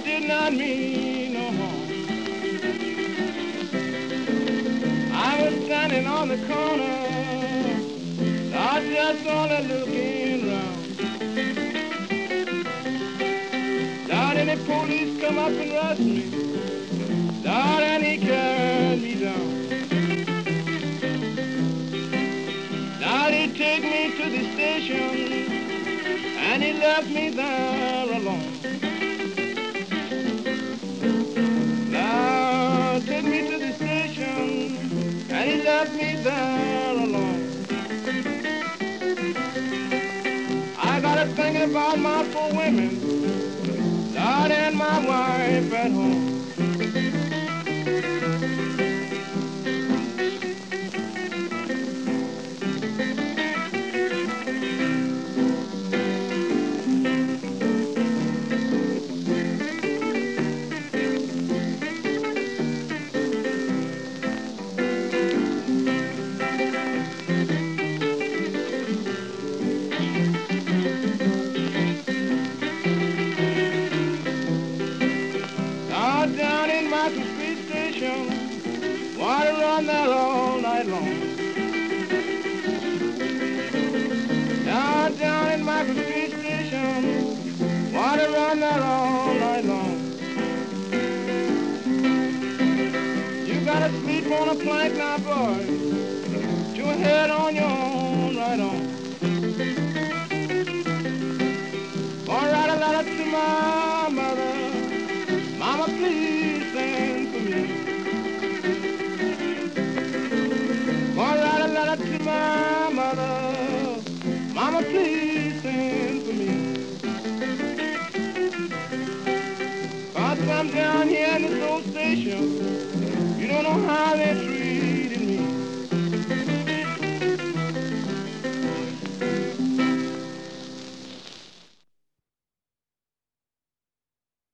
did not mean no harm. I was standing on the corner, I just only looking round. Lord, and the police come up and rush me, Lord, and he carried me down. Now he take me to the station, and he left me there alone. Now take me to the station, and he left me there alone. I gotta think about my poor women, Lord, and my wife at home. Down in Market Street Station, water run there all night long. Down in Market Street Station, water run there all night long. You gotta sleep on a plank now, boy. Put your head on your own, right on. Or write a letter to my mother. Mama, please.